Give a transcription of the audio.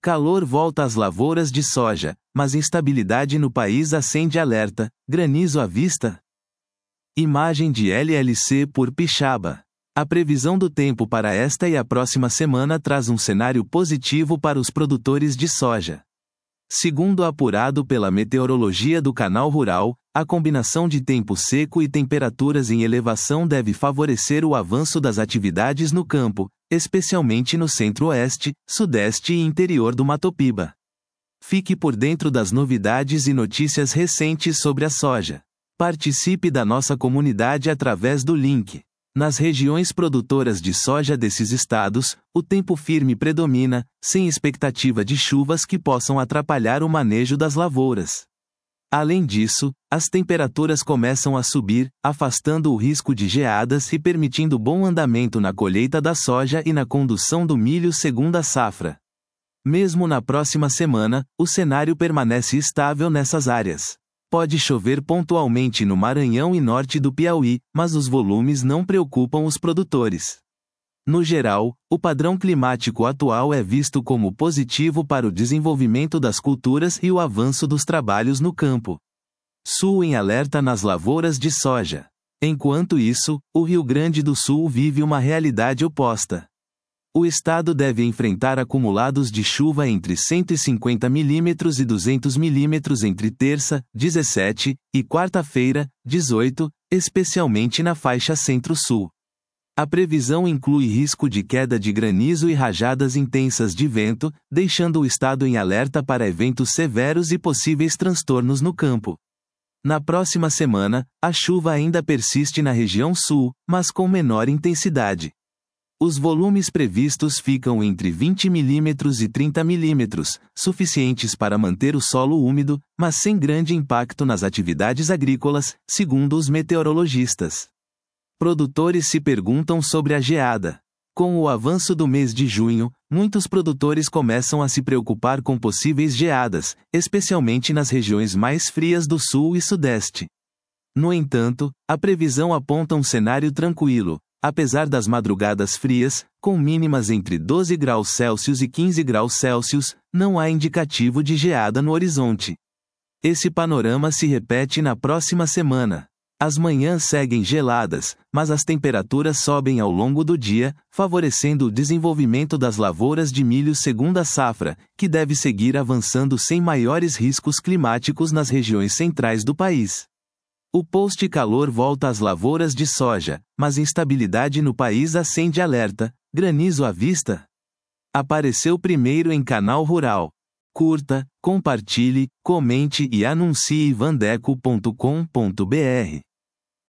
Calor volta às lavouras de soja, mas instabilidade no país acende alerta. Granizo à vista? Imagem de LLC por Pixaba. A previsão do tempo para esta e a próxima semana traz um cenário positivo para os produtores de soja. Segundo apurado pela meteorologia do Canal Rural, a combinação de tempo seco e temperaturas em elevação deve favorecer o avanço das atividades no campo, especialmente no centro-oeste, sudeste e interior do Mato Piba. Fique por dentro das novidades e notícias recentes sobre a soja. Participe da nossa comunidade através do link. Nas regiões produtoras de soja desses estados, o tempo firme predomina, sem expectativa de chuvas que possam atrapalhar o manejo das lavouras. Além disso, as temperaturas começam a subir, afastando o risco de geadas e permitindo bom andamento na colheita da soja e na condução do milho segunda safra. Mesmo na próxima semana, o cenário permanece estável nessas áreas. Pode chover pontualmente no Maranhão e norte do Piauí, mas os volumes não preocupam os produtores. No geral, o padrão climático atual é visto como positivo para o desenvolvimento das culturas e o avanço dos trabalhos no campo. Sul em alerta nas lavouras de soja. Enquanto isso, o Rio Grande do Sul vive uma realidade oposta. O estado deve enfrentar acumulados de chuva entre 150 mm e 200 mm entre terça, 17, e quarta-feira, 18, especialmente na faixa centro-sul. A previsão inclui risco de queda de granizo e rajadas intensas de vento, deixando o estado em alerta para eventos severos e possíveis transtornos no campo. Na próxima semana, a chuva ainda persiste na região sul, mas com menor intensidade. Os volumes previstos ficam entre 20 mm e 30 mm, suficientes para manter o solo úmido, mas sem grande impacto nas atividades agrícolas, segundo os meteorologistas. Produtores se perguntam sobre a geada. Com o avanço do mês de junho, muitos produtores começam a se preocupar com possíveis geadas, especialmente nas regiões mais frias do sul e sudeste. No entanto, a previsão aponta um cenário tranquilo. Apesar das madrugadas frias, com mínimas entre 12 graus Celsius e 15 graus Celsius, não há indicativo de geada no horizonte. Esse panorama se repete na próxima semana. As manhãs seguem geladas, mas as temperaturas sobem ao longo do dia, favorecendo o desenvolvimento das lavouras de milho segunda safra, que deve seguir avançando sem maiores riscos climáticos nas regiões centrais do país. O post-calor volta às lavouras de soja, mas instabilidade no país acende alerta. Granizo à vista? Apareceu primeiro em Canal Rural. Curta, compartilhe, comente e anuncie vandeco.com.br.